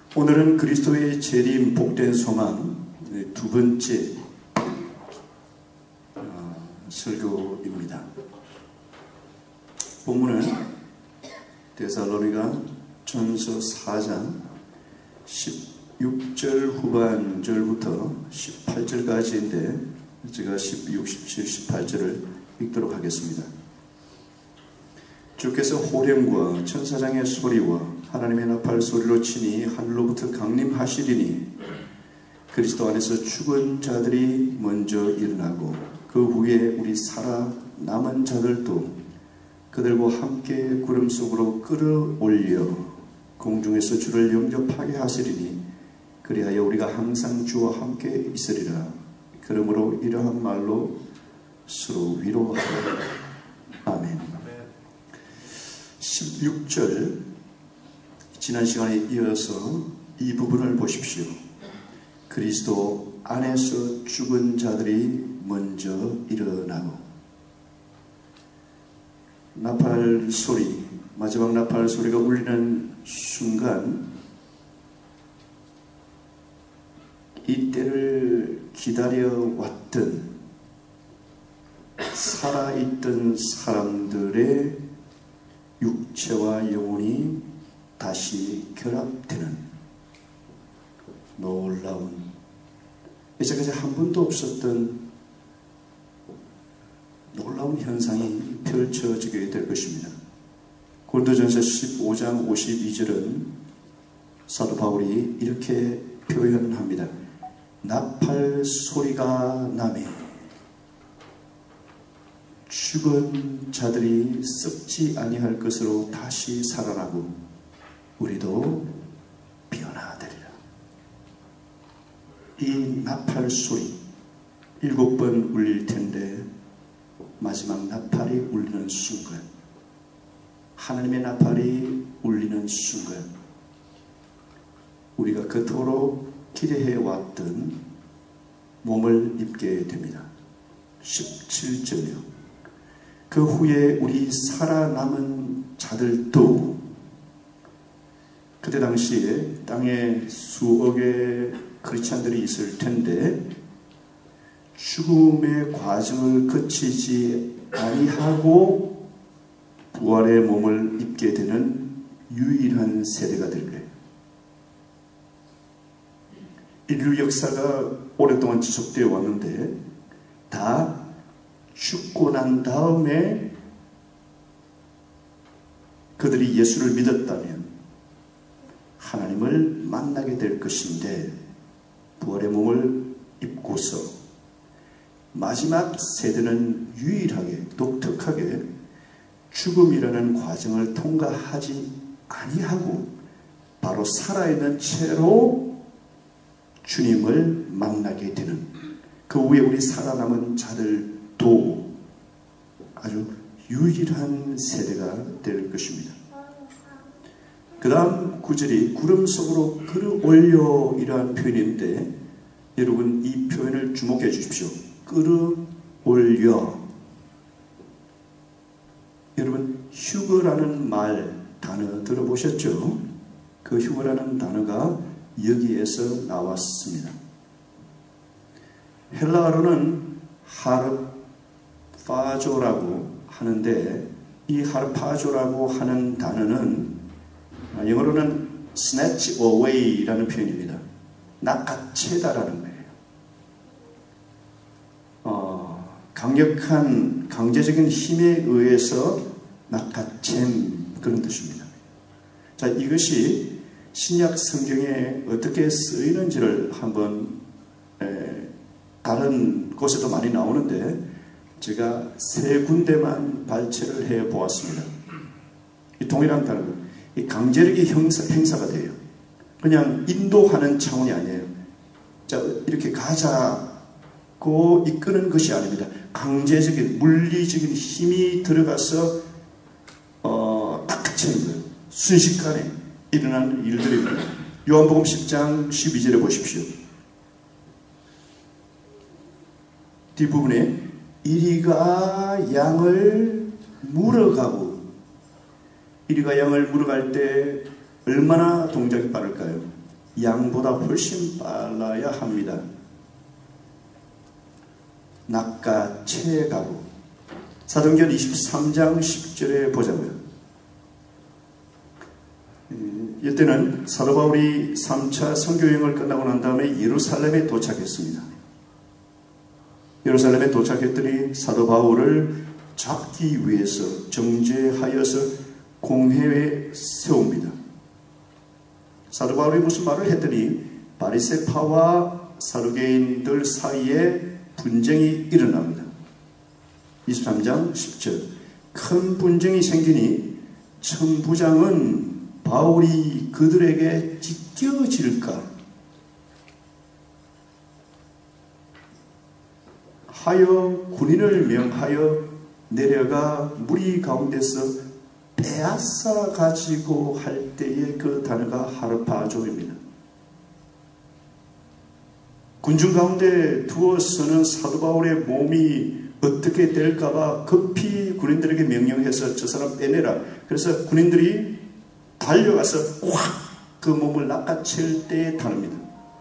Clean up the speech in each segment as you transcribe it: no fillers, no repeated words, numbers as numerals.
오늘은 그리스도의 재림 복된 소망 두 번째 설교입니다. 본문은 데살로니가 전서 4장 16절 후반절부터 18절까지인데 제가 16, 17, 18절을 읽도록 하겠습니다. 주께서 호령과 천사장의 소리와 하나님의 나팔 소리로 치니 하늘로부터 강림하시리니 그리스도 안에서 죽은 자들이 먼저 일어나고 그 후에 우리 살아 남은 자들도 그들과 함께 구름 속으로 끌어올려 공중에서 주를 영접하게 하시리니 그리하여 우리가 항상 주와 함께 있으리라. 그러므로 이러한 말로 서로 위로하라. 아멘. 16절 지난 시간에 이어서 이 부분을 보십시오. 그리스도 안에서 죽은 자들이 먼저 일어나고 나팔 소리, 마지막 나팔 소리가 울리는 순간 이때를 기다려왔던 살아있던 사람들의 육체와 영혼이 다시 결합되는 놀라운, 이제까지 한 번도 없었던 놀라운 현상이 펼쳐지게 될 것입니다. 고린도전서 15장 52절은 사도 바울이 이렇게 표현합니다. 나팔 소리가 나매 죽은 자들이 썩지 아니할 것으로 다시 살아나고 우리도 변화되리라. 이 나팔 소리 7번 울릴 텐데 마지막 나팔이 울리는 순간, 하나님의 나팔이 울리는 순간 우리가 그토록 기대해왔던 몸을 입게 됩니다. 17절이요. 그 후에 우리 살아남은 자들도, 그때 당시에 땅에 수억의 크리스찬들이 있을 텐데 죽음의 과정을 거치지 아니하고 부활의 몸을 입게 되는 유일한 세대가 될 거예요. 인류 역사가 오랫동안 지속되어 왔는데 다 죽고 난 다음에 그들이 예수를 믿었다면 하나님을 만나게 될 것인데 부활의 몸을 입고서 마지막 세대는 유일하게 독특하게 죽음이라는 과정을 통과하지 아니하고 바로 살아있는 채로 주님을 만나게 되는, 그 후에 우리 살아남은 자들도 아주 유일한 세대가 될 것입니다. 그 다음 구절이 구름 속으로 끌어올려 이러한 표현인데 여러분 이 표현을 주목해 주십시오. 끌어올려. 여러분 휴거라는 말 단어 들어보셨죠? 그 휴거라는 단어가 여기에서 나왔습니다. 헬라어로는 하르파조라고 하는데 이 하르파조라고 하는 단어는 영어로는 snatch away라는 표현입니다. 낚아채다라는 거예요. 강력한 강제적인 힘에 의해서 낚아챈 그런 뜻입니다. 자, 이것이 신약 성경에 어떻게 쓰이는지를 한번 다른 곳에도 많이 나오는데 제가 3군데만 발췌를 해 보았습니다. 이 동일한 단어, 이 강제력이 행사가 돼요. 그냥 인도하는 차원이 아니에요. 자, 이렇게 가자고 이끄는 것이 아닙니다. 강제적인 물리적인 힘이 들어가서 낚아채는 거예요. 순식간에 일어나는 일들입니다. 요한복음 10장 12절에 보십시오. 뒷부분에 이리가 양을 물어가고, 이리가 양을 물어갈 때 얼마나 동작이 빠를까요? 양보다 훨씬 빨라야 합니다. 낚아채가고 사도행전 23장 10절에 보자고요. 이때는 사도 바울이 3차 선교여행을 끝나고 난 다음에 예루살렘에 도착했습니다. 예루살렘에 도착했더니 사도 바울을 잡기 위해서 정죄하여서 공회에 세웁니다. 사도 바울이 무슨 말을 했더니 바리새파와 사두개인들 사이에 분쟁이 일어납니다. 23장 10절 큰 분쟁이 생기니 천부장은 바울이 그들에게 찢겨질까 하여 군인을 명하여 내려가 무리 가운데서 빼앗아 가지고 할 때의 그 단어가 하르파족입니다. 군중 가운데 두어서는 사도 바울의 몸이 어떻게 될까봐 급히 군인들에게 명령해서 저 사람 빼내라. 그래서 군인들이 달려가서 확 그 몸을 낚아챌 때의 단어입니다.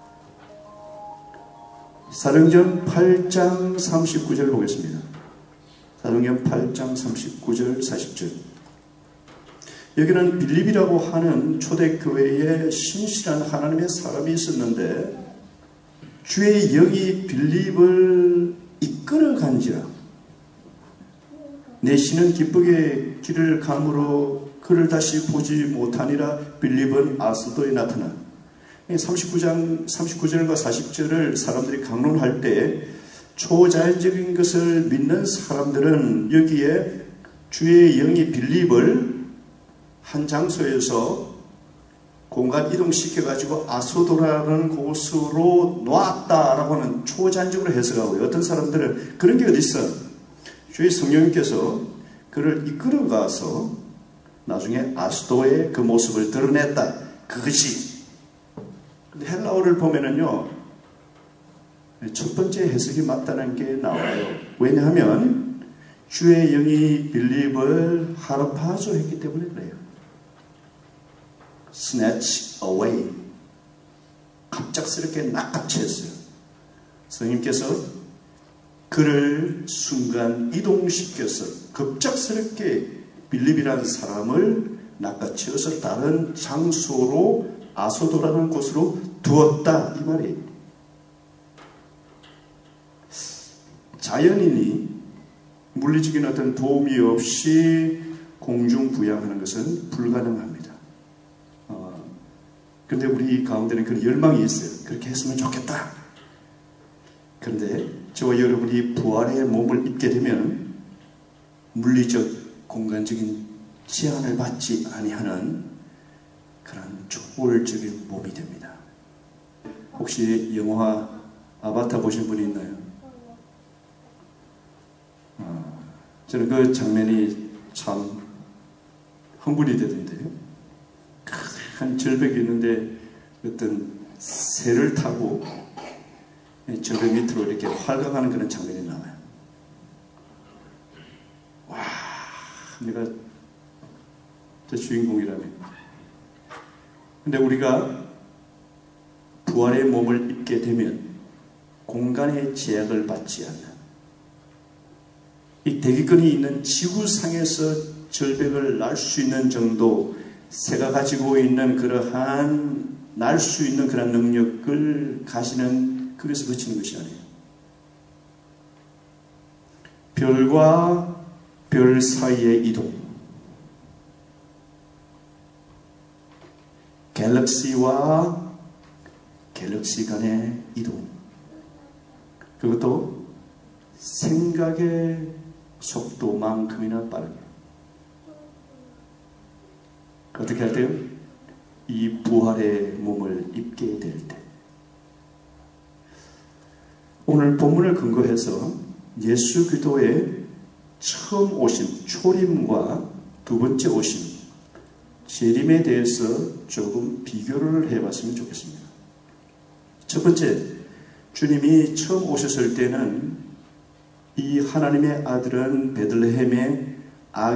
사도행전 8장 39절 보겠습니다. 사도행전 8장 39절 40절 여기는 빌립이라고 하는 초대교회에 신실한 하나님의 사람이 있었는데 주의 영이 빌립을 이끌어간지라 내 신은 기쁘게 길을 감으로 그를 다시 보지 못하니라. 빌립은 아스도에 나타나 39절과 40절을 사람들이 강론할 때 초자연적인 것을 믿는 사람들은 여기에 주의 영이 빌립을 한 장소에서 공간 이동시켜가지고 아소도라는 곳으로 놨다라고 하는 초자연적으로 해석하고요. 어떤 사람들은 그런 게 어디 있어? 주의 성령님께서 그를 이끌어가서 나중에 아스도의 그 모습을 드러냈다. 그것이. 근데 헬라어를 보면은요, 첫 번째 해석이 맞다는 게 나와요. 왜냐하면 주의 영이 빌립을 하르파조 했기 때문에 그래요. snatch away. 갑작스럽게 낚아챘어요. 성령님께서 그를 순간 이동시켜서 급작스럽게 빌립이라는 사람을 낚아채어서 다른 장소로 아소도라는 곳으로 두었다 이 말이에요. 자연인이 물리적인 어떤 도움이 없이 공중부양하는 것은 불가능합니다. 그런데 우리 가운데는 그런 열망이 있어요. 그렇게 했으면 좋겠다. 그런데 저와 여러분이 부활의 몸을 입게 되면 물리적 공간적인 제한을 받지 아니하는 그런 초월적인 몸이 됩니다. 혹시 영화 아바타 보신 분이 있나요? 저는 그 장면이 참 흥분이 되던데요. 큰 절벽이 있는데 어떤 새를 타고 절벽 밑으로 이렇게 활강하는 그런 장면이 나와요. 와, 내가 저 주인공이라면. 근데 우리가 부활의 몸을 입게 되면 공간의 제약을 받지 않는 이 대기권이 있는 지구상에서 절벽을 날 수 있는 정도 새가 가지고 있는 그러한 날 수 있는 그런 능력을 가지는 그래서 그치는 것이 아니에요. 별과 별 사이의 이동, 갤럭시와 갤럭시 간의 이동, 그것도 생각의 속도만큼이나 빠르게. 어떻게 할 때요? 이 부활의 몸을 입게 될 때. 오늘 본문을 근거해서 예수 그리스도의 처음 오심, 초림과 두 번째 오심, 재림에 대해서 조금 비교를 해봤으면 좋겠습니다. 첫 번째, 주님이 처음 오셨을 때는 이 하나님의 아들은 베들레헴에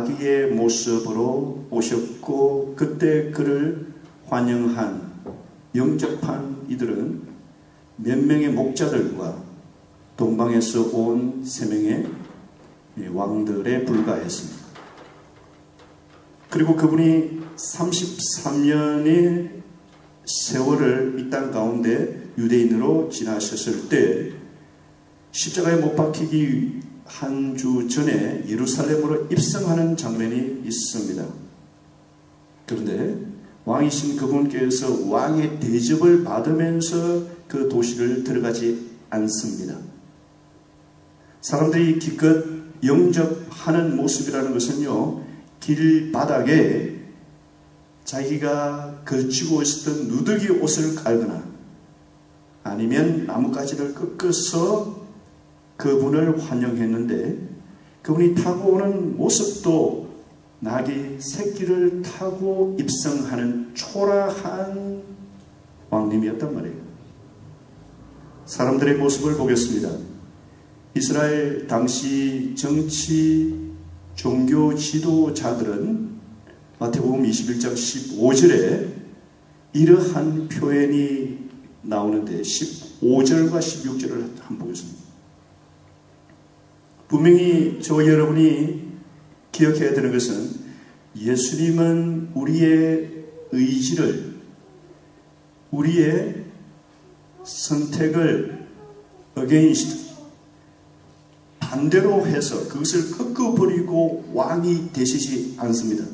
아기의 모습으로 오셨고 그때 그를 환영한 영접한 이들은 몇 명의 목자들과 동방에서 온 3명의 왕들에 불과했습니다. 그리고 그분이 33년의 세월을 이 땅 가운데 유대인으로 지나셨을 때 십자가에 못 박히기 한 주 전에 예루살렘으로 입성하는 장면이 있습니다. 그런데 왕이신 그분께서 왕의 대접을 받으면서 그 도시를 들어가지 않습니다. 사람들이 기껏 영접하는 모습이라는 것은요, 길바닥에 자기가 걸치고 있었던 누더기 옷을 깔거나 아니면 나뭇가지를 꺾어서 그분을 환영했는데, 그분이 타고 오는 모습도 나귀 새끼를 타고 입성하는 초라한 왕님이었단 말이에요. 사람들의 모습을 보겠습니다. 이스라엘 당시 정치 종교 지도자들은 마태복음 21장 15절에 이러한 표현이 나오는데 15절과 16절을 한번 보겠습니다. 분명히 저와 여러분이 기억해야 되는 것은 예수님은 우리의 의지를, 우리의 선택을 against, 반대로 해서 그것을 꺾어버리고 왕이 되시지 않습니다.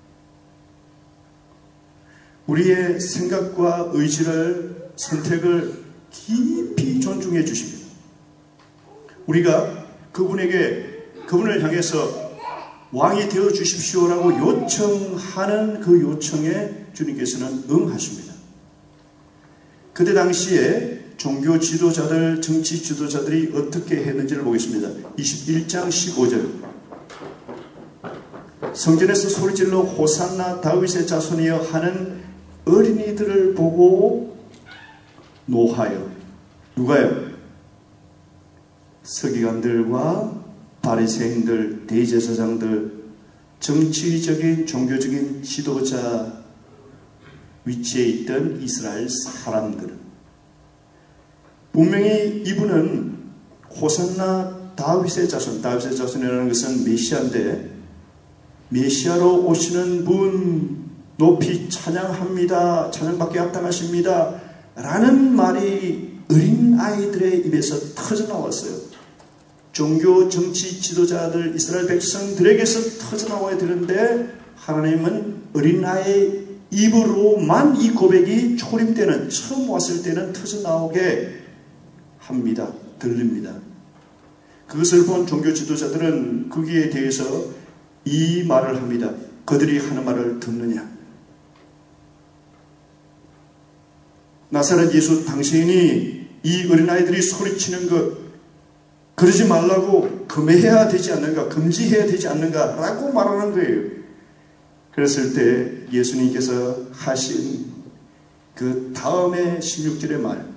우리의 생각과 의지를, 선택을 깊이 존중해 주십니다. 우리가 그분을 향해서 왕이 되어 주십시오라고 요청하는 그 요청에 주님께서는 응하십니다. 그때 당시에 종교 지도자들, 정치 지도자들이 어떻게 했는지를 보겠습니다. 21장 15절. 성전에서 소리질러 호산나 다윗의 자손이여 하는 어린이들을 보고 노하여, 누가요? 서기관들과 바리새인들, 대제사장들, 정치적인 종교적인 지도자 위치에 있던 이스라엘 사람들은 분명히 이분은 호산나 다윗의 자손, 다윗의 자손이라는 것은 메시아인데, 메시아로 오시는 분 높이 찬양합니다, 찬양받게 합당하십니다 라는 말이 어린 아이들의 입에서 터져나왔어요. 종교 정치 지도자들, 이스라엘 백성들에게서 터져나와야 되는데 하나님은 어린아이의 입으로만 이 고백이 초림되는, 처음 왔을 때는 터져나오게 합니다. 들립니다. 그것을 본 종교 지도자들은 거기에 대해서 이 말을 합니다. 그들이 하는 말을 듣느냐? 나사렛 예수 당신이 이 어린아이들이 소리치는 것, 그러지 말라고 금해야 되지 않는가, 금지해야 되지 않는가 라고 말하는 거예요. 그랬을 때 예수님께서 하신 그 다음에 16절의 말,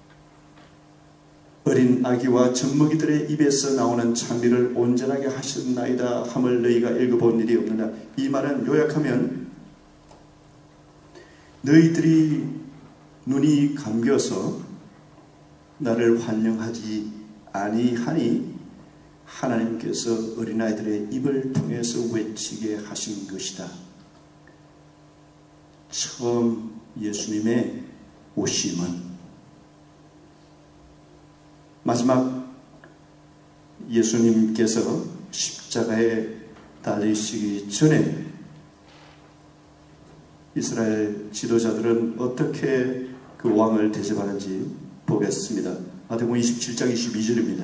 어린 아기와 젖먹이들의 입에서 나오는 찬미를 온전하게 하셨나이다 함을 너희가 읽어본 일이 없느냐. 이 말은 요약하면 너희들이 눈이 감겨서 나를 환영하지 아니하니 하나님께서 어린아이들의 입을 통해서 외치게 하신 것이다. 처음 예수님의 오심은, 마지막 예수님께서 십자가에 달리시기 전에 이스라엘 지도자들은 어떻게 그 왕을 대접하는지 보겠습니다. 마태복음 27장 22절입니다.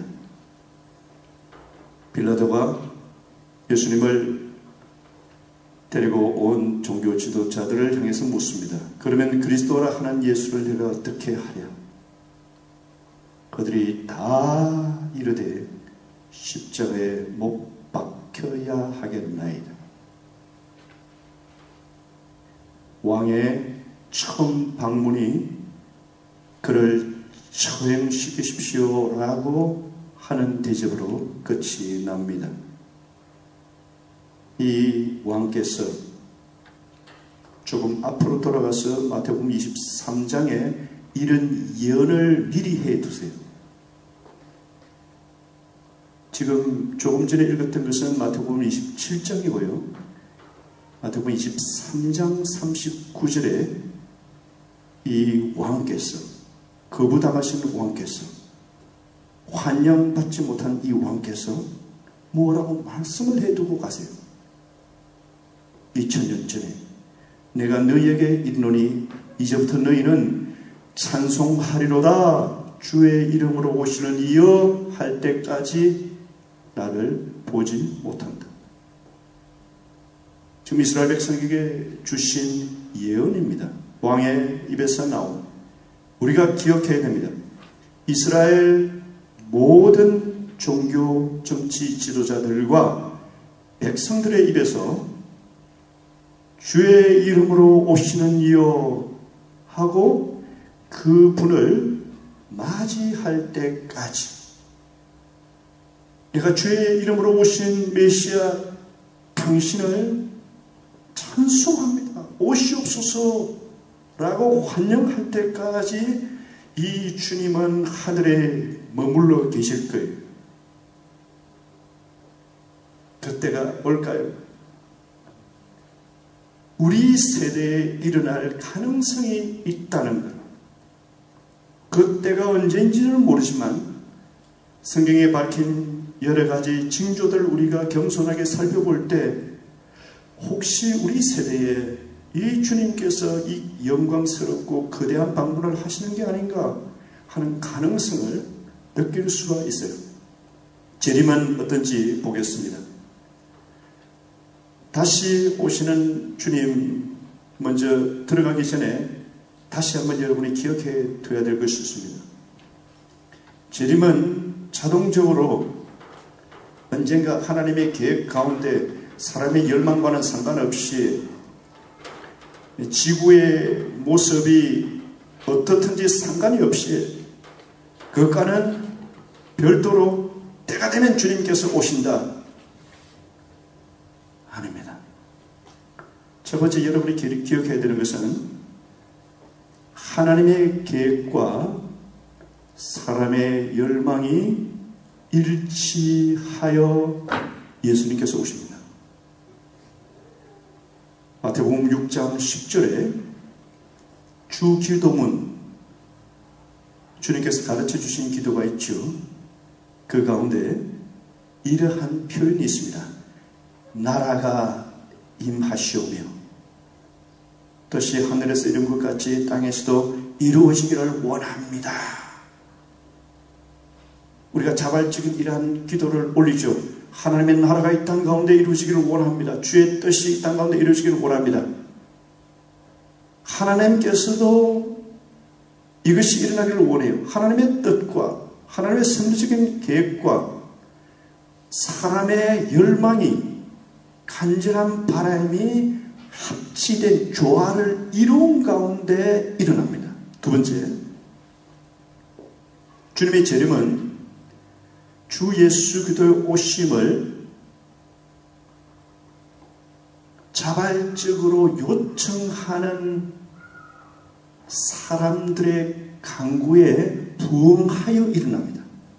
빌라도가 예수님을 데리고 온 종교 지도자들을 향해서 묻습니다. 그러면 그리스도라 하는 예수를 내가 어떻게 하랴? 그들이 다 이르되 십자가에 못 박혀야 하겠나이다. 왕의 처음 방문이 그를 처형시키십시오라고 하는 대접으로 끝이 납니다. 이 왕께서 조금 앞으로 돌아가서 마태복음 23장에 이런 예언을 미리 해두세요. 지금 조금 전에 읽었던 것은 마태복음 27장이고요. 마태복음 23장 39절에 이 왕께서, 거부당하신 왕께서, 환영받지 못한 이 왕께서 뭐라고 말씀을 해두고 가세요. 2000년 전에 내가 너희에게 이르노니 이제부터 너희는 찬송하리로다 주의 이름으로 오시는 이여 할 때까지 나를 보지 못한다. 지금 이스라엘 백성에게 주신 예언입니다. 왕의 입에서 나온, 우리가 기억해야 됩니다. 이스라엘 모든 종교 정치 지도자들과 백성들의 입에서 주의 이름으로 오시는 이여 하고 그 분을 맞이할 때까지 내가 주의 이름으로 오신 메시아 당신을 찬송합니다. 오시옵소서라고 환영할 때까지 이 주님은 하늘에 머물러 계실 거예요. 그때가 올까요? 우리 세대에 일어날 가능성이 있다는 것. 그때가 언제인지는 모르지만 성경에 밝힌 여러 가지 징조들 우리가 겸손하게 살펴볼 때 혹시 우리 세대에 이 주님께서 이 영광스럽고 거대한 방문을 하시는 게 아닌가 하는 가능성을 느낄 수가 있어요. 재림은 어떤지 보겠습니다. 다시 오시는 주님 먼저 들어가기 전에 다시 한번 여러분이 기억해 둬야 될 것이 있습니다. 재림은 자동적으로 언젠가 하나님의 계획 가운데 사람의 열망과는 상관없이 지구의 모습이 어떻든지 상관이 없이 그것과는 별도로 때가 되면 주님께서 오신다. 아닙니다. 첫 번째 여러분이 기억해야 되는 것은 하나님의 계획과 사람의 열망이 일치하여 예수님께서 오십니다. 마태복음 6장 10절에 주 기도문, 주님께서 가르쳐 주신 기도가 있죠. 그 가운데 이러한 표현이 있습니다. 나라가 임하시오며 뜻이 하늘에서 이룬 것 같이 땅에서도 이루어지기를 원합니다. 우리가 자발적인 이러한 기도를 올리죠. 하나님의 나라가 이 땅 가운데 이루어지기를 원합니다. 주의 뜻이 이 땅 가운데 이루어지기를 원합니다. 하나님께서도 이것이 일어나기를 원해요. 하나님의 뜻과 하나님의 선지적인 계획과 사람의 열망이 간절한 바람이 합치된 조화를 이룬 가운데 일어납니다. 두 번째, 주님의 재림은 주 예수 그리스도의 오심을 자발적으로 요청하는 사람들의 간구에 부응하여 일어납니다.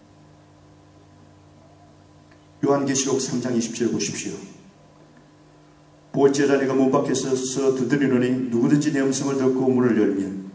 요한계시록 3장 20절 보십시오. 보호제자 내가 문 밖에 서서 두드리노니 누구든지 내 음성을 듣고 문을 열면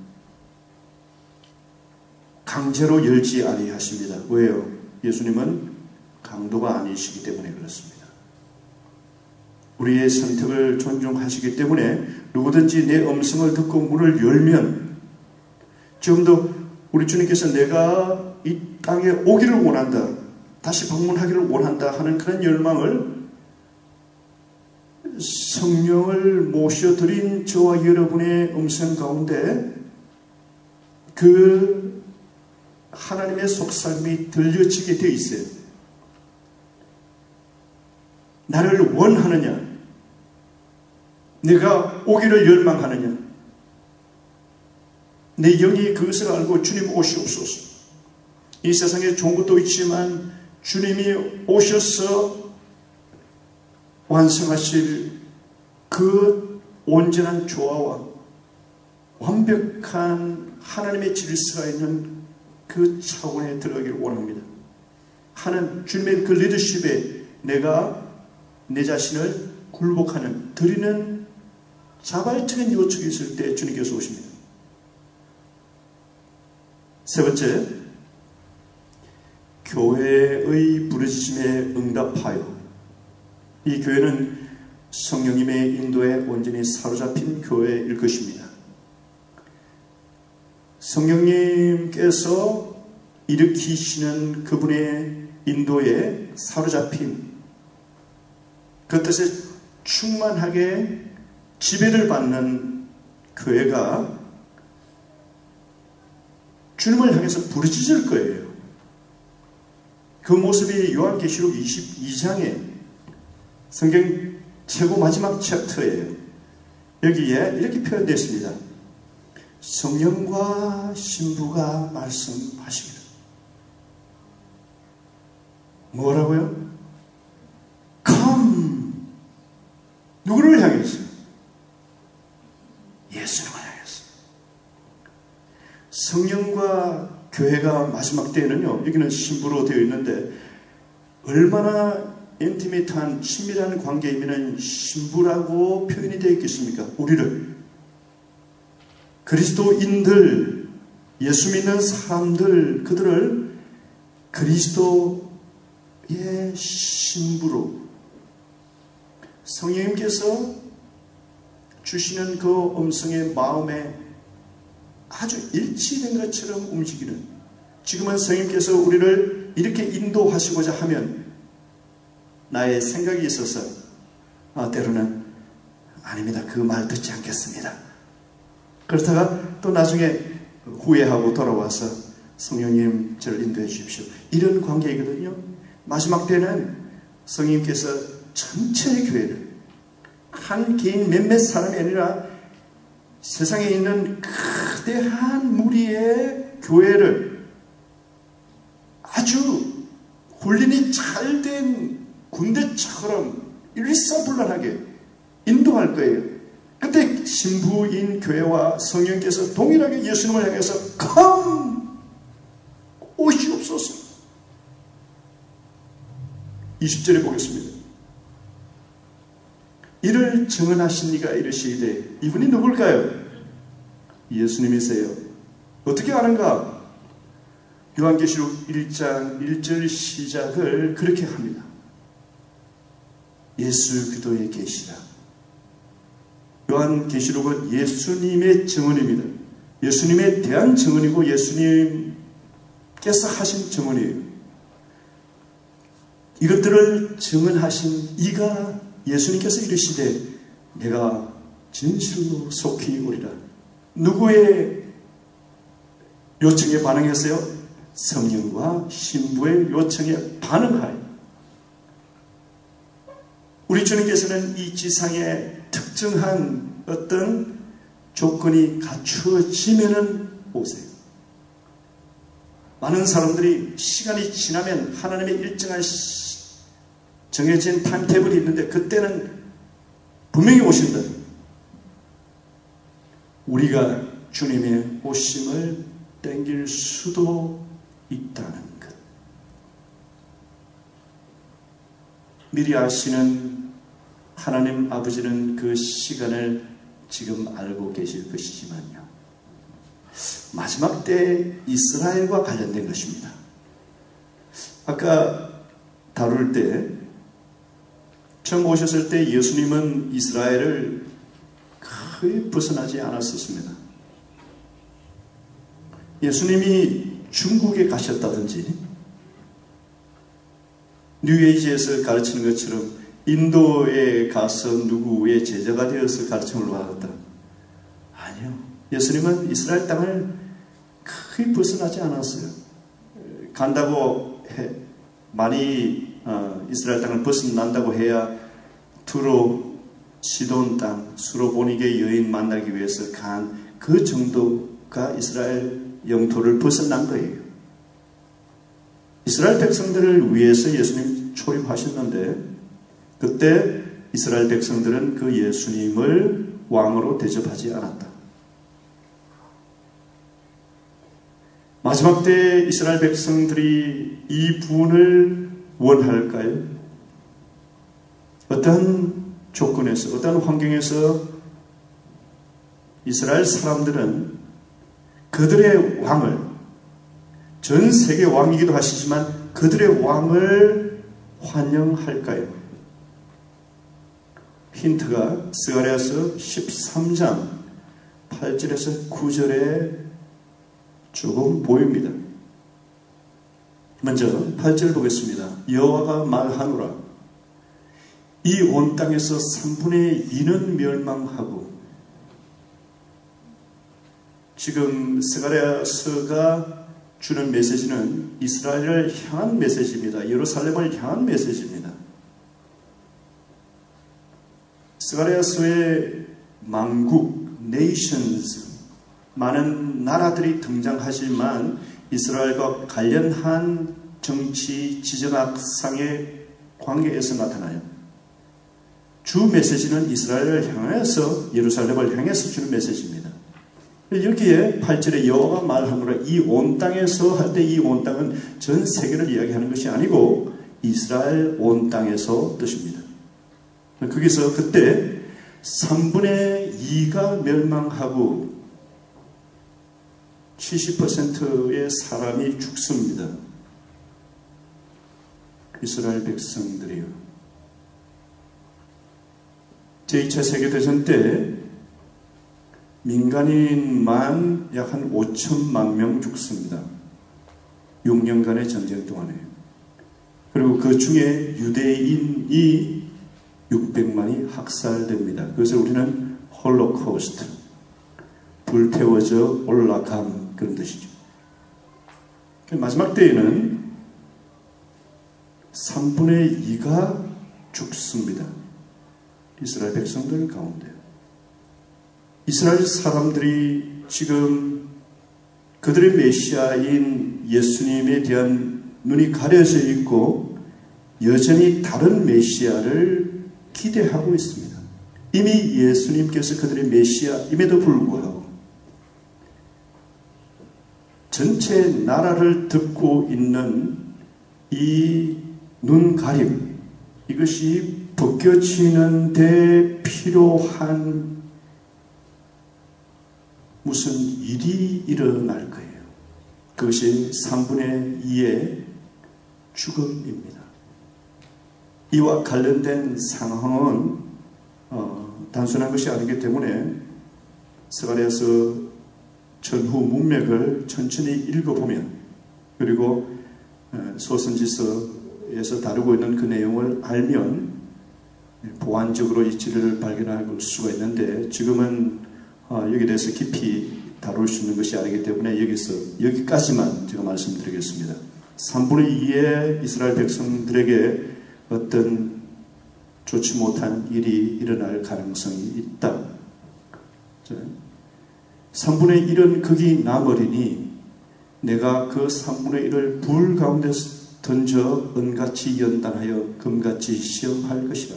강제로 열지 아니하십니다. 왜요? 예수님은 강도가 아니시기 때문에 그렇습니다. 우리의 선택을 존중하시기 때문에 누구든지 내 음성을 듣고 문을 열면, 지금도 우리 주님께서 내가 이 땅에 오기를 원한다, 다시 방문하기를 원한다 하는 그런 열망을 성령을 모셔드린 저와 여러분의 음성 가운데 그 하나님의 속삭임이 들려지게 되어 있어요. 나를 원하느냐? 내가 오기를 열망하느냐? 내 영이 그것을 알고 주님 오시옵소서. 이 세상에 좋은 것도 있지만 주님이 오셔서 완성하실 그 온전한 조화와 완벽한 하나님의 질서가 있는 그 차원에 들어가기를 원합니다. 하나님 주님의 그 리더십에 내가 내 자신을 굴복하는 드리는 자발적인 요청이 있을 때 주님께서 오십니다. 세 번째, 교회의 부르짖음에 응답하여. 이 교회는 성령님의 인도에 온전히 사로잡힌 교회일 것입니다. 성령님께서 일으키시는 그분의 인도에 사로잡힌 그 뜻에 충만하게 지배를 받는 교회가 주님을 향해서 부르짖을 거예요. 그 모습이 요한계시록 22장에 성경 최고 마지막 챕터예요. 여기에 이렇게 표현되어 있습니다. 성령과 신부가 말씀하시기를. 뭐라고요? Come! 누구를 향해서? 예수님을 향해서. 성령과 교회가 마지막 때에는요, 여기는 신부로 되어 있는데 얼마나 인티밋한 친밀한 관계이면 신부라고 표현이 되어 있겠습니까? 우리를 그리스도인들, 예수 믿는 사람들, 그들을 그리스도의 신부로 성령님께서 주시는 그 음성의 마음에 아주 일치된 것처럼 움직이는, 지금은 성령님께서 우리를 이렇게 인도하시고자 하면 나의 생각이 있어서 때로는 아닙니다. 그 말 듣지 않겠습니다. 그렇다가 또 나중에 후회하고 돌아와서 성령님 저를 인도해 주십시오. 이런 관계이거든요. 마지막 때는 성령님께서 전체의 교회를, 한 개인 몇몇 사람이 아니라 세상에 있는 거대한 무리의 교회를 아주 훈련이 잘된 군대처럼 일사불란하게 인도할 거예요. 그때 신부인 교회와 성령께서 동일하게 예수님을 향해서 Come! 오시옵소서. 20절에 보겠습니다. 이를 증언하신 이가 이르시되, 이분이 누굴까요? 예수님이세요. 어떻게 아는가? 요한계시록 1장 1절 시작을 그렇게 합니다. 예수 그리스도의 계시라. 요한계시록은 예수님의 증언입니다. 예수님에 대한 증언이고 예수님께서 하신 증언이에요. 이것들을 증언하신 이가 예수님께서 이르시되 내가 진실로 속히 오리라. 누구의 요청에 반응했어요? 성령과 신부의 요청에 반응하여. 우리 주님께서는 이 지상에 특정한 어떤 조건이 갖추어지면은 오세요. 많은 사람들이 시간이 지나면 하나님의 일정한 정해진 타임테이블이 있는데 그때는 분명히 오신다. 우리가 주님의 오심을 땡길 수도 있다는 것. 미리 아시는 하나님 아버지는 그 시간을 지금 알고 계실 것이지만요, 마지막 때 이스라엘과 관련된 것입니다. 아까 다룰 때 처음 오셨을 때 예수님은 이스라엘을 거의 벗어나지 않았었습니다. 예수님이 중국에 가셨다든지 뉴에이지에서 가르치는 것처럼 인도에 가서 누구의 제자가 되어서 가르침을 받았다. 아니요. 예수님은 이스라엘 땅을 거의 벗어나지 않았어요. 간다고 많이 이스라엘 땅을 벗어난다고 해야 두로 시돈 땅, 수로보니게 여인 만나기 위해서 간 그 정도가 이스라엘 영토를 벗어난 거예요. 이스라엘 백성들을 위해서 예수님 초림하셨는데 그때 이스라엘 백성들은 그 예수님을 왕으로 대접하지 않았다. 마지막 때 이스라엘 백성들이 이 부분을 원할까요? 어떤 조건에서, 어떤 환경에서 이스라엘 사람들은 그들의 왕을, 전 세계 왕이기도 하시지만 그들의 왕을 환영할까요? 힌트가 스가랴서 13장 8절에서 9절에 조금 보입니다. 먼저 8절 보겠습니다. 여호와가 말하노라. 이 온 땅에서 3분의 2는 멸망하고. 지금 스가랴서가 주는 메시지는 이스라엘을 향한 메시지입니다. 예루살렘을 향한 메시지입니다. 스가랴서의 망국, nations, 많은 나라들이 등장하지만 이스라엘과 관련한 정치, 지정학상의 관계에서 나타나요. 주 메시지는 이스라엘을 향해서, 예루살렘을 향해서 주는 메시지입니다. 여기에 8절에 여호와가 말하노라. 이 온 땅에서 할 때 이 온 땅은 전 세계를 이야기하는 것이 아니고 이스라엘 온 땅에서 뜻입니다. 거기서 그때 3분의 2가 멸망하고 70%의 사람이 죽습니다. 이스라엘 백성들이요. 제2차 세계대전 때 민간인만 약 한 5천만 명 죽습니다. 6년간의 전쟁 동안에. 그리고 그 중에 유대인이 600만이 학살됩니다. 그것을 우리는 홀로코스트, 불태워져 올라감, 그런 뜻이죠. 마지막 때에는 3분의 2가 죽습니다. 이스라엘 백성들 가운데. 이스라엘 사람들이 지금 그들의 메시아인 예수님에 대한 눈이 가려져 있고 여전히 다른 메시아를 기대하고 있습니다. 이미 예수님께서 그들의 메시아임에도 불구하고 전체 나라를 덮고 있는 이 눈가림, 이것이 벗겨지는 데 필요한 무슨 일이 일어날 거예요. 그것이 3분의 2의 죽음입니다. 이와 관련된 상황은 단순한 것이 아니기 때문에 스가랴서 전후 문맥을 천천히 읽어보면, 그리고 소선지서에서 다루고 있는 그 내용을 알면 보완적으로 이치를 발견할 수가 있는데, 지금은 여기에 대해서 깊이 다룰 수 있는 것이 아니기 때문에 여기까지만 제가 말씀드리겠습니다. 3분의 2의 이스라엘 백성들에게 어떤 좋지 못한 일이 일어날 가능성이 있다. 3분의 1은 거기 나버리니 내가 그 3분의 1을 불 가운데 던져 은같이 연단하여 금같이 시험할 것이라.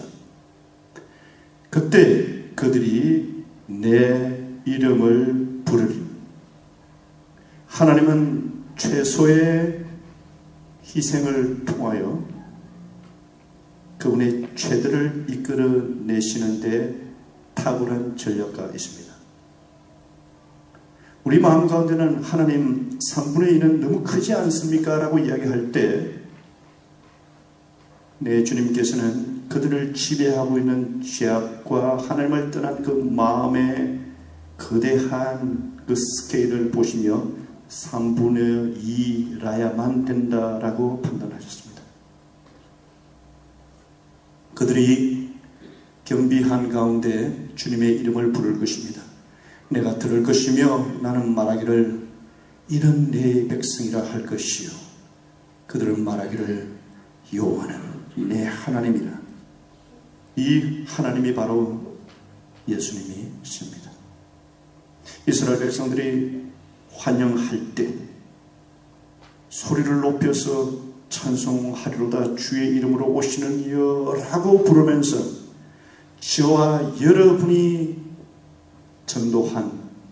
그때 그들이 내 이름을 부르리. 하나님은 최소의 희생을 통하여 그분의 죄들을 이끌어내시는데 탁월한 전략가 있습니다. 우리 마음 가운데는 하나님 3분의 2는 너무 크지 않습니까? 라고 이야기할 때 내 주님께서는 그들을 지배하고 있는 죄악과 하나님을 떠난 그 마음의 거대한 그 스케일을 보시며 3분의 2라야만 된다라고 판단하셨습니다. 그들이 경비한 가운데 주님의 이름을 부를 것입니다. 내가 들을 것이며 나는 말하기를 이는 내 백성이라 할 것이요 그들은 말하기를 여호와는 내 하나님이라. 이 하나님이 바로 예수님이십니다. 이스라엘 백성들이 환영할 때 소리를 높여서 찬송하리로다 주의 이름으로 오시는 이여 라고 부르면서 저와 여러분이 전도한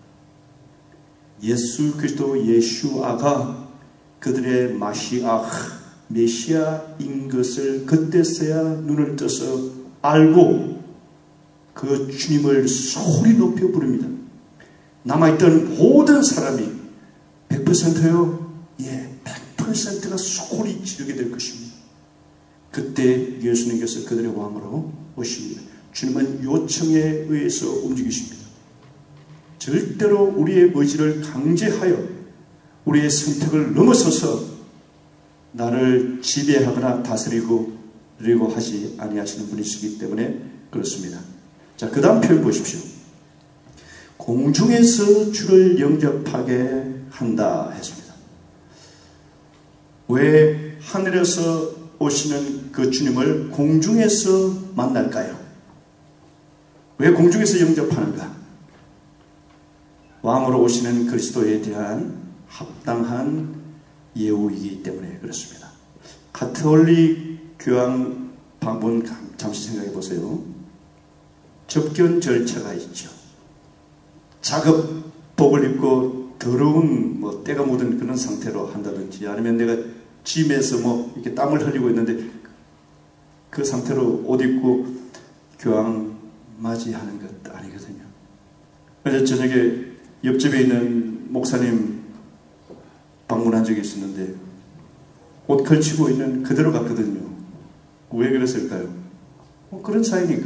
예수 그리스도 예수아가 그들의 메시아인 것을 그때서야 눈을 떠서 알고 그 주님을 소리 높여 부릅니다. 남아있던 모든 사람이 100%요? 예, 100%가 소리 지르게 될 것입니다. 그때 예수님께서 그들의 왕으로 오십니다. 주님은 요청에 의해서 움직이십니다. 절대로 우리의 의지를 강제하여 우리의 선택을 넘어서서 나를 지배하거나 다스리고 하지 아니하시는 분이시기 때문에 그렇습니다. 자, 그 다음 표현 보십시오. 공중에서 주를 영접하게 한다 했습니다. 왜 하늘에서 오시는 그 주님을 공중에서 만날까요? 왜 공중에서 영접하는가? 왕으로 오시는 그리스도에 대한 합당한 예우이기 때문에 그렇습니다. 가톨릭 교황 방문 잠시 생각해 보세요. 접견 절차가 있죠. 작업복을 입고 더러운 때가 묻은 그런 상태로 한다든지, 아니면 내가 짐에서 이렇게 땀을 흘리고 있는데 그 상태로 옷 입고 교황 맞이하는 것 아니거든요. 어제 저녁에 옆집에 있는 목사님 방문한 적이 있었는데 옷 걸치고 있는 그대로 갔거든요. 왜 그랬을까요? 그런 사이니까.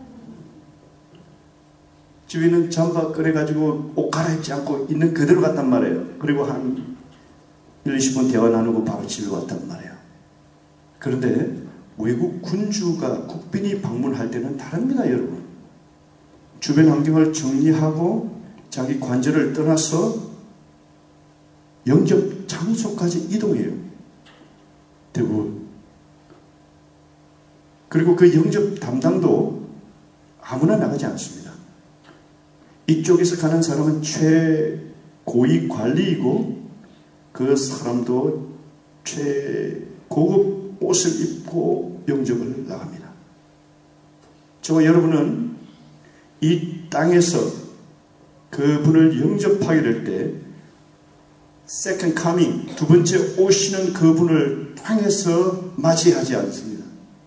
집에 있는 잠바 꺼내가지고 옷 갈아입지 않고 있는 그대로 갔단 말이에요. 그리고 한 1, 20분 대화 나누고 바로 집에 왔단 말이에요. 그런데 외국 군주가 국빈이 방문할 때는 다릅니다, 여러분. 주변 환경을 정리하고 자기 관절을 떠나서 영접 장소까지 이동해요. 대부분. 그리고 그 영접 담당도 아무나 나가지 않습니다. 이쪽에서 가는 사람은 최고위 관리이고 그 사람도 최고급 옷을 입고 영접을 나갑니다. 저와 여러분은 이 땅에서 그분을 영접하게 될 때 second coming, 두 번째 오시는 그분을 향해서 맞이하지 않습니다.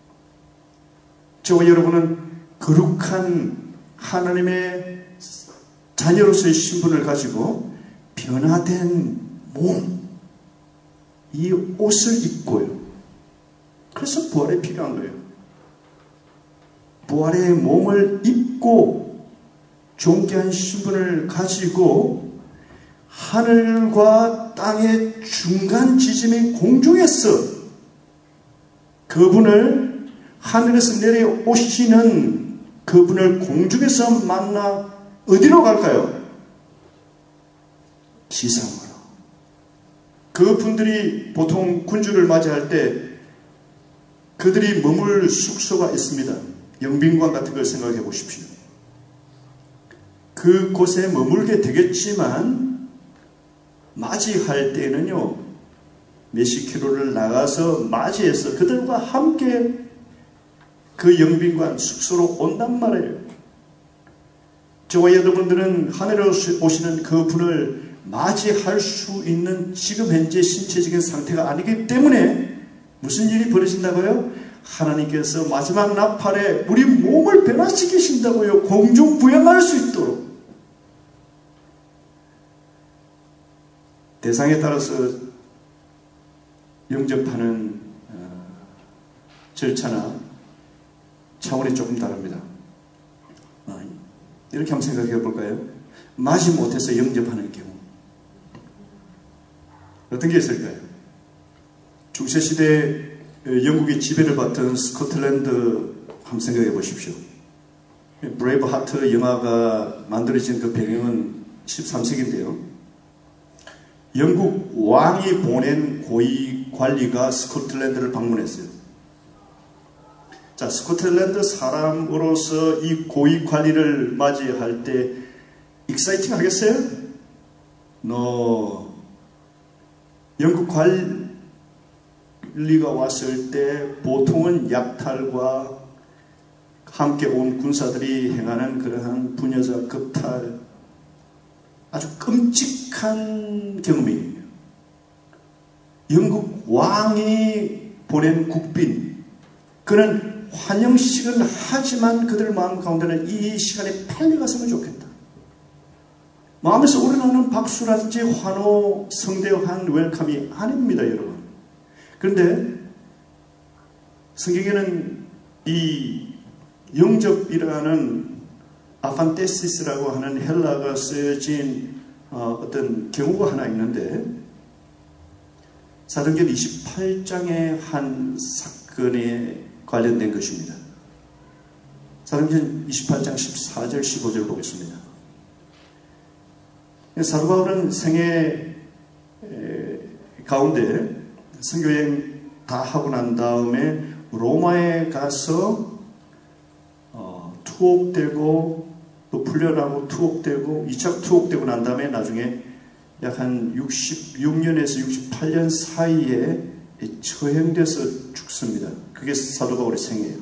저와 여러분은 거룩한 하나님의 자녀로서의 신분을 가지고 변화된 몸, 이 옷을 입고요. 그래서 부활이 필요한 거예요. 부활의 몸을 입고 존귀한 신분을 가지고 하늘과 땅의 중간 지점인 공중에서 그분을 하늘에서 내려오시는 그분을 공중에서 만나 어디로 갈까요? 지상으로. 그분들이 보통 군주를 맞이할 때 그들이 머물 숙소가 있습니다. 영빈관 같은 걸 생각해 보십시오. 그곳에 머물게 되겠지만 맞이할 때는요, 몇십 킬로를 나가서 맞이해서 그들과 함께 그 영빈관 숙소로 온단 말이에요. 저와 여러분들은 하늘에 오시는 그분을 맞이할 수 있는 지금 현재 신체적인 상태가 아니기 때문에 무슨 일이 벌어진다고요? 하나님께서 마지막 나팔에 우리 몸을 변화시키신다고요. 공중 부양할 수 있도록. 대상에 따라서 영접하는 절차나 차원이 조금 다릅니다. 이렇게 한번 생각해 볼까요? 맞이 못해서 영접하는 경우 어떤 게 있을까요? 중세시대 영국의 지배를 받던 스코틀랜드 한번 생각해 보십시오. 브레이브 하트 영화가 만들어진 그 배경은 13세기인데요. 영국 왕이 보낸 고위 관리가 스코틀랜드를 방문했어요. 자, 스코틀랜드 사람으로서 이 고위 관리를 맞이할 때 익사이팅 하겠어요? No. 영국 관리가 왔을 때 보통은 약탈과 함께 온 군사들이 행하는 그러한 부녀자, 겁탈, 아주 끔찍한 경험이에요. 영국 왕이 보낸 국빈, 그는 환영식을 하지만 그들 마음 가운데는 이 시간에 빨리 갔으면 좋겠다. 마음에서 우러나는 박수라든지 환호, 성대한 웰컴이 아닙니다, 여러분. 그런데 성경에는 이 영접이라는 아판테시스라고 하는 헬라어가 쓰여진 어떤 경우가 하나 있는데, 사도행전 28장의 한 사건에 관련된 것입니다. 사도행전 28장 14절 15절 보겠습니다. 사도 바울은 생애 가운데 선교여행 다 하고 난 다음에 로마에 가서 투옥되고 또 풀려나고 투옥되고 2차 투옥되고 난 다음에 나중에 약 한 66년에서 68년 사이에 처형돼서 죽습니다. 그게 사도 바울의 생애예요.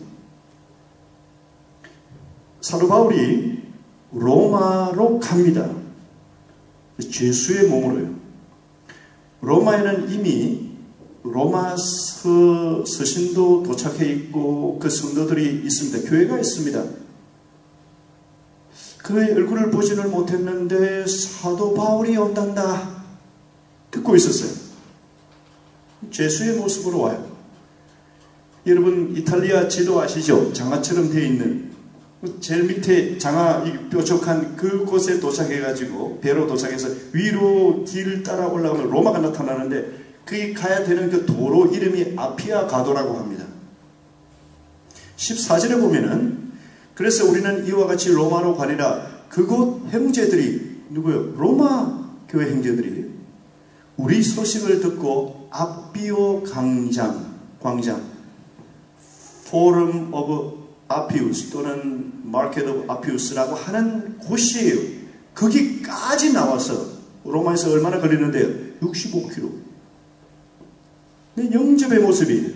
사도 바울이 로마로 갑니다. 죄수의 몸으로요. 로마에는 이미 로마 서신도 도착해 있고 그 성도들이 있습니다. 교회가 있습니다. 그의 얼굴을 보지를 못했는데 사도 바울이 온단다 듣고 있었어요. 죄수의 모습으로 와요. 여러분 이탈리아 지도 아시죠? 장화처럼 되어 있는 제일 밑에 장화 뾰족한 그곳에 도착해가지고 배로 도착해서 위로 길 따라 올라오면 로마가 나타나는데 거기 가야 되는 그 도로 이름이 아피아 가도라고 합니다. 14절에 보면은 그래서 우리는 이와 같이 로마로 가니라. 그곳 형제들이 누구요? 로마 교회 형제들이 우리 소식을 듣고 아피오 광장 포럼 오브 아피우스 또는 마켓 오브 아피우스라고 하는 곳이에요. 거기까지 나와서 로마에서 얼마나 걸리는데요? 65km. 영접의 모습이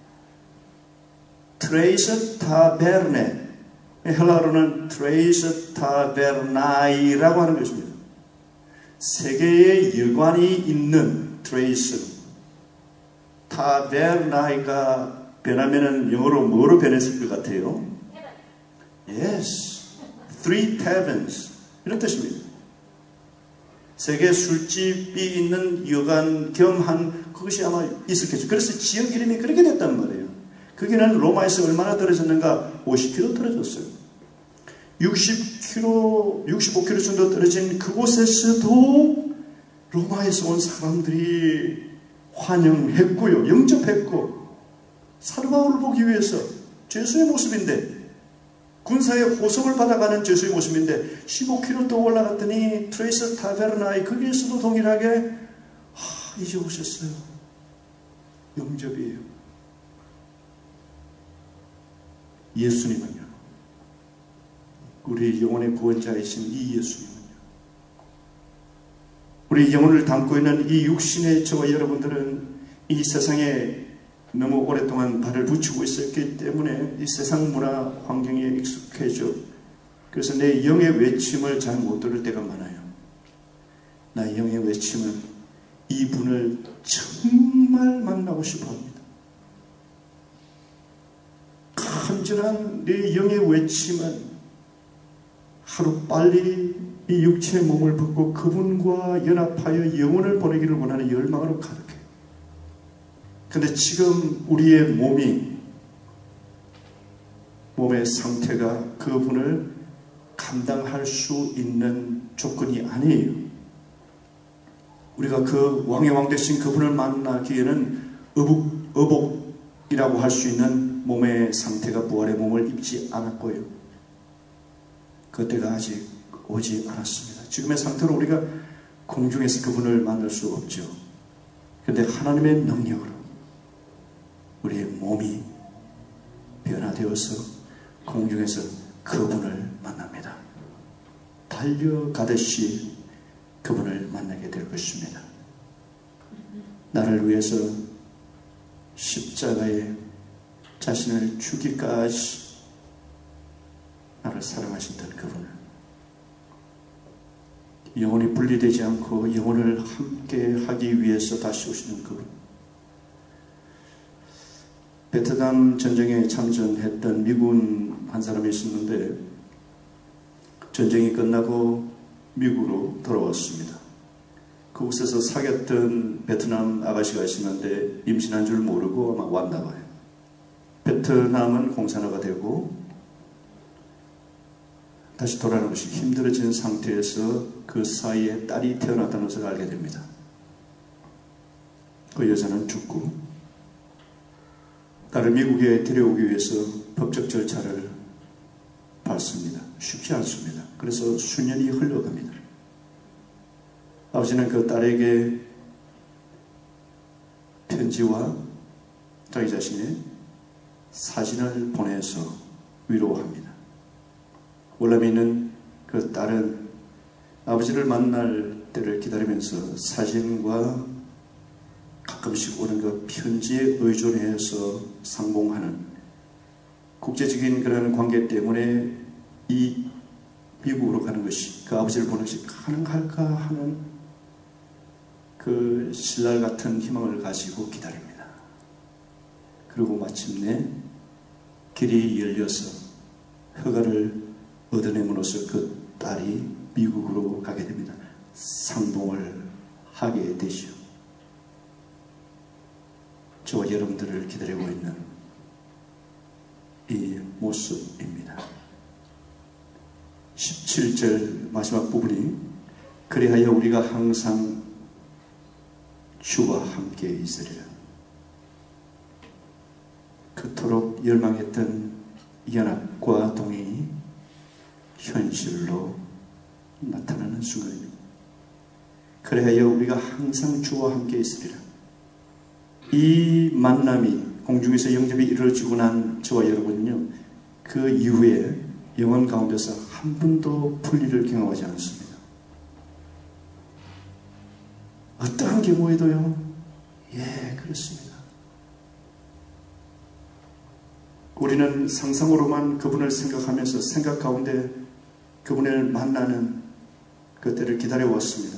트레이서 타베르네, 헬라어로는 트레이서 타베르나이라고 하는 것입니다. 세계의 여관이 있는 트레이서 타베르나이가 변하면은 영어로 뭐로 변했을 것 같아요? Yes, three taverns 이런 뜻입니다. 세계 술집이 있는 여관 겸한 그것이 아마 있었겠죠. 그래서 지역 이름이 그렇게 됐단 말이에요. 거기는 로마에서 얼마나 떨어졌는가? 50km 떨어졌어요. 65km 정도 떨어진 그곳에서도 로마에서 온 사람들이 환영했고요. 영접했고 사도 바울을 보기 위해서 죄수의 모습인데 군사의 호송을 받아가는 죄수의 모습인데 15km 또 올라갔더니 트레이서 타베르나이 거기에서도 동일하게 이제 오셨어요. 영접이에요. 예수님은요. 우리 영혼의 구원자이신 이 예수님은요. 우리 영혼을 담고 있는 이 육신의 저와 여러분들은 이 세상에 너무 오랫동안 발을 붙이고 있었기 때문에 이 세상 문화 환경에 익숙해져. 그래서 내 영의 외침을 잘 못 들을 때가 많아요. 나의 영의 외침은 이분을 정말 만나고 싶어 합니다. 간절한 내 영의 외침은 하루빨리 이 육체의 몸을 벗고 그분과 연합하여 영혼을 보내기를 원하는 열망으로 가득해요. 근데 지금 우리의 몸의 상태가 그분을 감당할 수 있는 조건이 아니에요. 우리가 그 왕의 왕 되신 그분을 만나기에는 의복이라고 할 수 있는 몸의 상태가 부활의 몸을 입지 않았고요. 그때가 아직 오지 않았습니다. 지금의 상태로 우리가 공중에서 그분을 만날 수 없죠. 그런데 하나님의 능력으로 우리의 몸이 변화되어서 공중에서 그분을 만납니다. 달려가듯이 그분을 만나게 될 것입니다. 나를 위해서 십자가에 자신을 주기까지 나를 사랑하셨던 그분을 영혼이 분리되지 않고 영혼을 함께 하기 위해서 다시 오시는 그분. 베트남 전쟁에 참전했던 미군 한 사람이 있었는데 전쟁이 끝나고 미국으로 돌아왔습니다. 그곳에서 사귀었던 베트남 아가씨가 있었는데 임신한 줄 모르고 아마 왔나 봐요. 베트남은 공산화가 되고 다시 돌아오는 것이 힘들어진 상태에서 그 사이에 딸이 태어났다는 것을 알게 됩니다. 그 여자는 죽고 딸을 미국에 데려오기 위해서 법적 절차를 밟습니다. 쉽지 않습니다. 그래서 수년이 흘러갑니다. 아버지는 그 딸에게 편지와 자기 자신의 사진을 보내서 위로합니다. 원래는 그 딸은 아버지를 만날 때를 기다리면서 사진과 가끔씩 오는 그 편지에 의존해서 상봉하는 국제적인 그런 관계 때문에 이 미국으로 가는 것이, 그 아버지를 보는 것이 가능할까 하는 그 신랄 같은 희망을 가지고 기다립니다. 그리고 마침내 길이 열려서 허가를 얻어냄으로써 그 딸이 미국으로 가게 됩니다. 상봉을 하게 되죠. 저와 여러분들을 기다리고 있는 이 모습입니다. 17절 마지막 부분이 그리하여 우리가 항상 주와 함께 있으리라. 그토록 열망했던 연합과 동행이 현실로 나타나는 순간입니다. 그리하여 우리가 항상 주와 함께 있으리라. 이 만남이 공중에서 영접이 이루어지고 난 저와 여러분은요, 그 이후에 영혼 가운데서 한 번도 분리를 경험하지 않습니다. 어떠한 경우에도요, 예, 그렇습니다. 우리는 상상으로만 그분을 생각하면서 생각 가운데 그분을 만나는 그 때를 기다려왔습니다.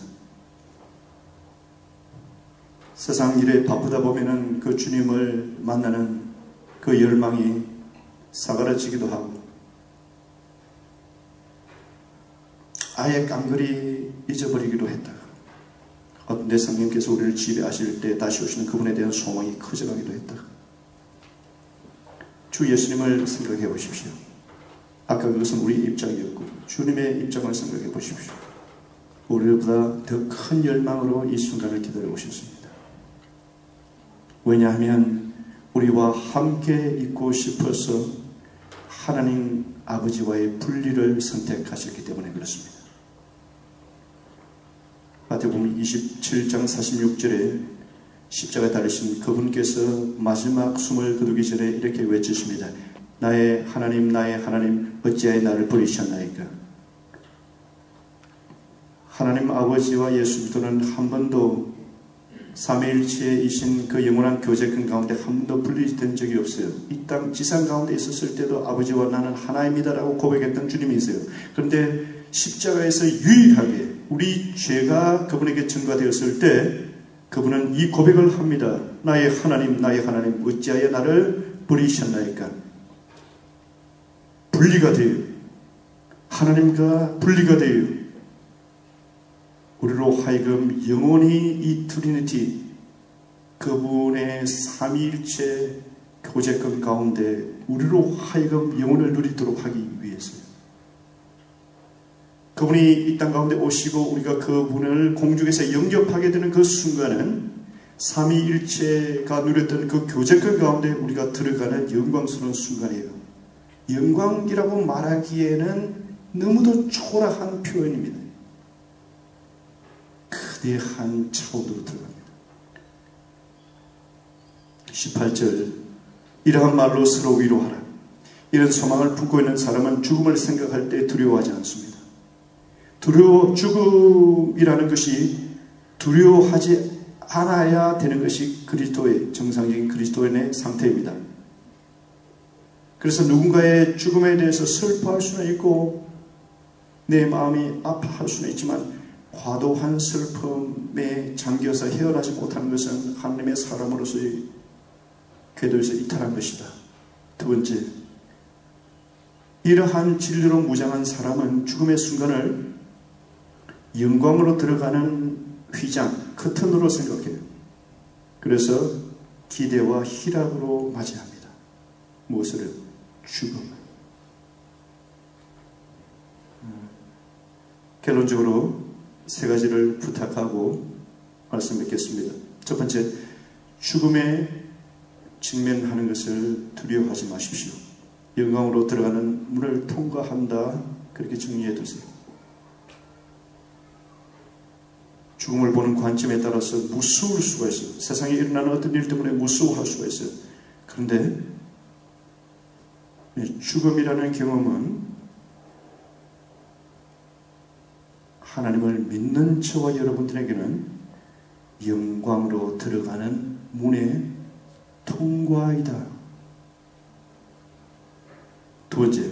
세상 일에 바쁘다 보면은 그 주님을 만나는 그 열망이 사그라지기도 하고 아예 깡그리 잊어버리기도 했다가 어떤 내 성령께서 우리를 지배하실 때 다시 오시는 그분에 대한 소망이 커져가기도 했다가 주 예수님을 생각해 보십시오. 아까 그것은 우리 입장이었고 주님의 입장을 생각해 보십시오. 우리보다 더 큰 열망으로 이 순간을 기다려 오셨습니다. 왜냐하면 우리와 함께 있고 싶어서 하나님 아버지와의 분리를 선택하셨기 때문에 그렇습니다. 마태복음 27장 46절에 십자가에 달리신 그분께서 마지막 숨을 거두기 전에 이렇게 외치십니다. 나의 하나님 어찌하여 나를 버리셨나이까. 하나님 아버지와 예수 그리스도는 한 번도 삼위일체이신 그 영원한 교제권 가운데 한 번도 분리된 적이 없어요. 이 땅 지상 가운데 있었을 때도 아버지와 나는 하나입니다라고 고백했던 주님이세요. 그런데 십자가에서 유일하게 우리 죄가 그분에게 전가되었을 때 그분은 이 고백을 합니다. 나의 하나님 어찌하여 나를 버리셨나이까. 분리가 돼요. 하나님과 분리가 돼요. 우리로 하여금 영원히 이 트리니티 그분의 삼위일체 교제권 가운데 우리로 하여금 영혼을 누리도록 하기 위해서요. 그분이 이 땅 가운데 오시고 우리가 그분을 공중에서 영접하게 되는 그 순간은 삼위일체가 누렸던 그 교제권 가운데 우리가 들어가는 영광스러운 순간이에요. 영광이라고 말하기에는 너무도 초라한 표현입니다. 거대한 차원으로 들어갑니다. 18절 이러한 말로 서로 위로하라. 이런 소망을 품고 있는 사람은 죽음을 생각할 때 두려워하지 않습니다. 죽음이라는 것이 두려워하지 않아야 되는 것이 그리스도의 정상적인 그리스도인의 상태입니다. 그래서 누군가의 죽음에 대해서 슬퍼할 수는 있고 내 마음이 아파할 수는 있지만 과도한 슬픔에 잠겨서 헤어나지 못하는 것은 하나님의 사람으로서의 궤도에서 이탈한 것이다. 두 번째, 이러한 진리로 무장한 사람은 죽음의 순간을 영광으로 들어가는 휘장, 커튼으로 생각해요. 그래서 기대와 희락으로 맞이합니다. 무엇을? 죽음을. 결론적으로 세 가지를 부탁하고 말씀 맺겠습니다. 첫 번째, 죽음에 직면하는 것을 두려워하지 마십시오. 영광으로 들어가는 문을 통과한다. 그렇게 정리해 두세요. 죽음을 보는 관점에 따라서 무서울 수가 있어요. 세상에 일어나는 어떤 일 때문에 무서워할 수가 있어요. 그런데 죽음이라는 경험은 하나님을 믿는 저와 여러분들에게는 영광으로 들어가는 문의 통과이다. 두 번째,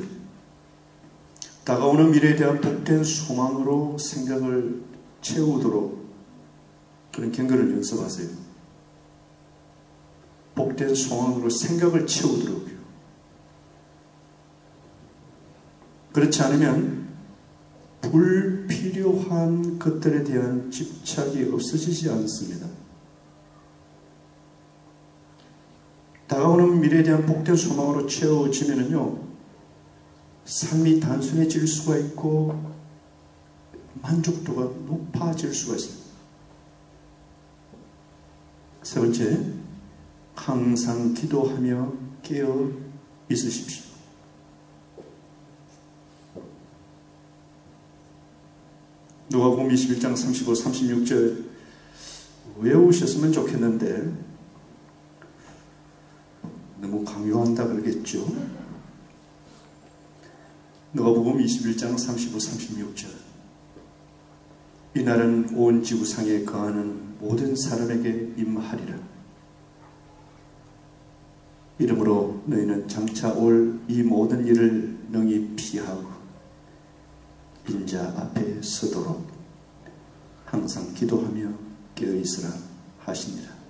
다가오는 미래에 대한 복된 소망으로 생각을 채우도록 그런 경건을 연습하세요. 복된 소망으로 생각을 채우도록요. 그렇지 않으면 불필요한 것들에 대한 집착이 없어지지 않습니다. 다가오는 미래에 대한 복된 소망으로 채워지면은요, 삶이 단순해질 수가 있고 만족도가 높아질 수가 있습니다. 세 번째, 항상 기도하며 깨어 있으십시오. 누가복음 21장 35, 36절 외우셨으면 좋겠는데 너무 강요한다 그러겠죠. 누가복음 21장 35, 36절 이날은 온 지구상에 거하는 모든 사람에게 임하리라. 이러므로 너희는 장차 올 이 모든 일을 능히 피하고 인자 앞에 서도록 항상 기도하며 깨어있으라 하시니라.